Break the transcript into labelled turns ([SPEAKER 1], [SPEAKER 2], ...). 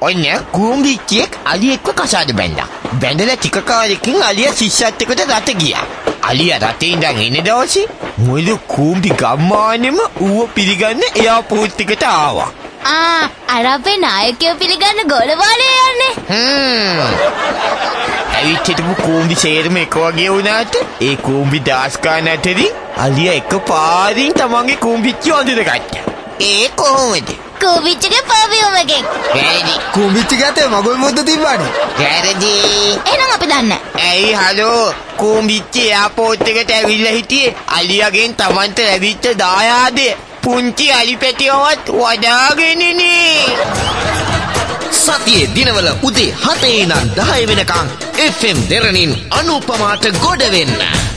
[SPEAKER 1] ඔන්න කූඹිච්චියෙක් අලියෙක්ව කසාද බැන්දා. බැඳලා ටික කාලෙකින් අලියා ශිෂ්‍යත් එක්ක රට ගියා. අලියා රටේ ඉඳන් එන දවසේ මුළු කූඹි ගම්මානෙම ඌව පිළිගන්න එයාපෝට් එකට ආවා.
[SPEAKER 2] අර අපේ නායකයෝ පිළිගන්න ගොඩවාලේ යන්නේ.
[SPEAKER 1] ඇවිත් හිටපු කූඹි සේරම එක වගේ වුණාට ඒ කූඹි දාස්කාන අතරින් අලියා එක පාරින් තමන්ගේ කූඹිච්චිය අඳුරගත්තා. ඒ කොහොමද?
[SPEAKER 2] කූඹිච්චිගේ පර්ෆියුම් එකෙන්.
[SPEAKER 1] වැරදි.
[SPEAKER 3] කූඹිච්චිගේ අතේ මගුල් මුද්ද තිබ්බානේ.
[SPEAKER 1] වැරදි.
[SPEAKER 2] එහෙනම් අපි දන්නේ.
[SPEAKER 1] ඇයි හලෝ කූඹිච්චි එයාපෝට් එකට ඇවිල්ලා හිටියේ අලියාගෙන් තමන්ට ලැබිච්ච දායාදේ පුංචි අලි පැටියවත් වඩාගෙනනේ.
[SPEAKER 4] සතියේ දිනවල උදේ 7 ඉඳන් 10 වෙනකන් FM දෙරණින් අනුපමාට ගොඩ වෙන්න.